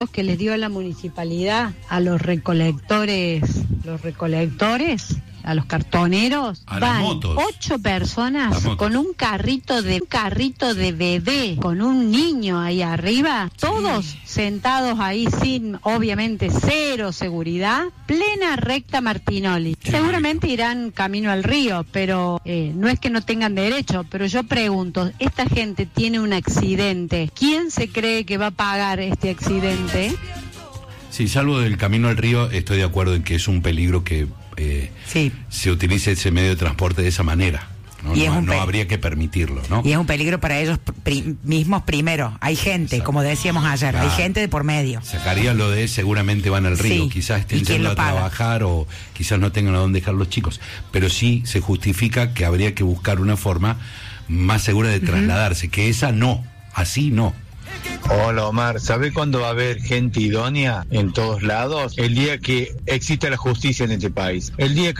que les dio la municipalidad a los recolectores, a los cartoneros, a van las motos. 8 personas con un carrito de bebé, con un niño ahí arriba, todos sentados ahí sin, obviamente, cero seguridad, plena recta Martinoli. Seguramente irán camino al río, pero no es que no tengan derecho, pero yo pregunto, esta gente tiene un accidente, ¿quién se cree que va a pagar este accidente? Sí, salvo del camino al río, estoy de acuerdo en que es un peligro que se utilice ese medio de transporte de esa manera. No habría que permitirlo, ¿no? Y es un peligro para ellos mismos primero. Hay gente, Exacto. Como decíamos ayer, hay gente de por medio. Sacaría lo de seguramente van al río, quizás estén yendo a trabajar o quizás no tengan a dónde dejar los chicos. Pero sí se justifica que habría que buscar una forma más segura de trasladarse, que esa no, así no. Hola Omar, ¿sabe cuándo va a haber gente idónea en todos lados? El día que exista la justicia en este país. El día que